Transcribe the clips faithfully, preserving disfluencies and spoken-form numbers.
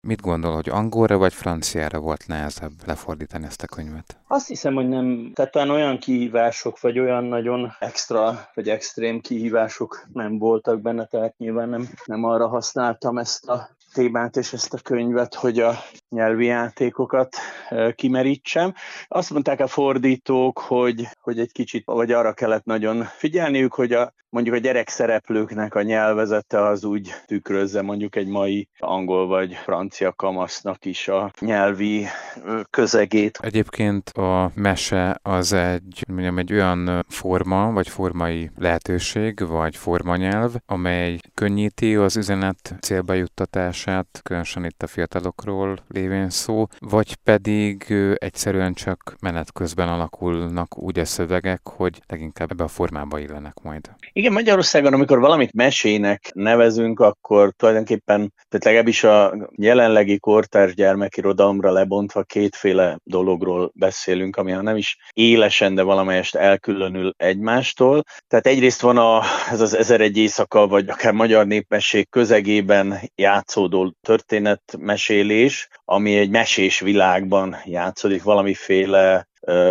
Mit gondol, hogy angolra vagy franciára volt nehezebb lefordítani ezt a könyvet? Azt hiszem, hogy nem, tehát talán olyan kihívások, vagy olyan nagyon extra, vagy extrém kihívások nem voltak benne, tehát nyilván nem, nem arra használtam ezt a témát és ezt a könyvet, hogy a nyelvi játékokat eh, kimerítsem. Azt mondták a fordítók, hogy, hogy egy kicsit, vagy arra kellett nagyon figyelniük, hogy a, mondjuk a gyerekszereplőknek a nyelvezete az úgy tükrözze mondjuk egy mai angol vagy francia kamasznak is a nyelvi ö, közegét. Egyébként a mese az egy, mondjam, egy olyan forma, vagy formai lehetőség, vagy formanyelv, amely könnyíti az üzenet célba juttatását, különösen itt a fiatalokról lévén szó, vagy pedig ö, egyszerűen csak menet közben alakulnak úgy a szövegek, hogy leginkább ebbe a formába illenek majd. Igen, Magyarországon, amikor valamit mesének nevezünk, akkor tulajdonképpen, tehát legalábbis a jelenlegi kortárs gyermekirodalomra lebontva kétféle dologról beszélünk, ami ha nem is élesen, de valamelyest elkülönül egymástól. Tehát egyrészt van a, ez az Ezeregy éjszaka, vagy akár magyar népmesség közegében játszódó történetmesélés, ami egy mesés világban játszódik, valamiféle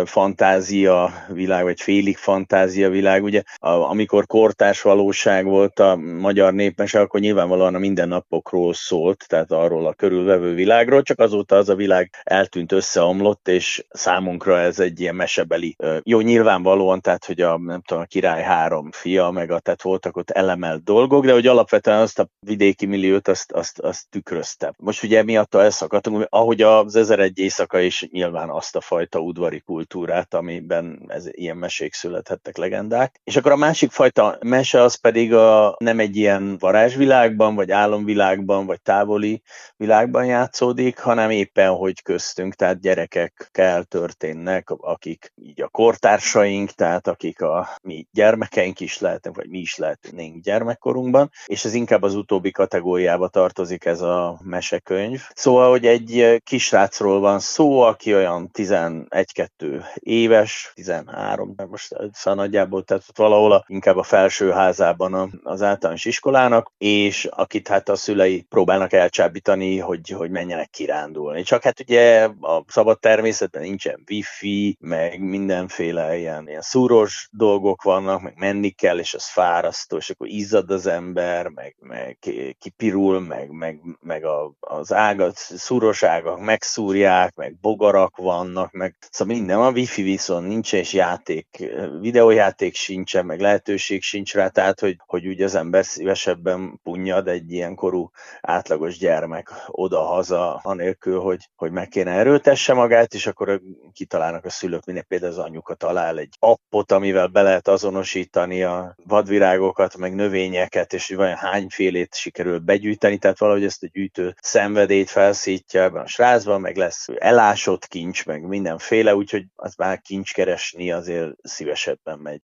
fantázia világ, vagy félig fantázia világ. Ugye, amikor kortárs valóság volt a magyar népmese, akkor nyilvánvalóan a mindennapokról szólt, tehát arról a körülvevő világról, csak azóta az a világ eltűnt, összeomlott, és számunkra ez egy ilyen mesebeli. Jó, nyilvánvalóan, tehát, hogy a, nem tudom, a király három fia, meg a, tehát voltak ott elemelt dolgok, de hogy alapvetően azt a vidéki milliót, azt, azt, azt tükrözte. Most ugye miatta elszakadtunk, ahogy az Ezeregy éjszaka is nyilván azt a fajta udvari kultúrát, amiben ez, ilyen mesék születhettek, legendák. És akkor a másik fajta mese az pedig a, nem egy ilyen varázsvilágban, vagy álomvilágban, vagy távoli világban játszódik, hanem éppen hogy köztünk, tehát gyerekekkel történnek, akik így a kortársaink, tehát akik a mi gyermekeink is lehetnek, vagy mi is lehetnénk gyermekkorunkban, és ez inkább az utóbbi kategóriába tartozik ez a mesekönyv. Szóval, hogy egy kisrácról van szó, aki olyan tizenegy-kettő éves, tizenhárom, most szóval nagyjából, tehát valahol a, inkább a felsőházában az általános iskolának, és akit hát a szülei próbálnak elcsábítani, hogy, hogy menjenek kirándulni. Csak hát ugye a szabad természetben nincsen wifi, meg mindenféle ilyen, ilyen szúros dolgok vannak, meg menni kell, és az fárasztó, és akkor izzad az ember, meg, meg kipirul, meg, meg, meg a, az ágat, szúros ágak megszúrják, meg bogarak vannak, meg szóval minden, a wifi viszont nincs, és játék, videójáték sincsen, meg lehetőség sincs rá, tehát hogy, hogy úgy az ember szívesebben punnyad egy ilyen korú átlagos gyermek oda-haza, anélkül, hogy, hogy meg kéne erőltesse magát, és akkor kitalálnak a szülők, minden például az anyuka talál egy appot, amivel be lehet azonosítani a vadvirágokat, meg növényeket, és hogy vajon hányfélét sikerül begyűjteni, tehát valahogy ezt a gyűjtő szenvedélyt felszítja ebben a srácban, meg lesz elásott kincs, meg mindenféle, úgyhogy az már kincs keresni azért szívesebben megy.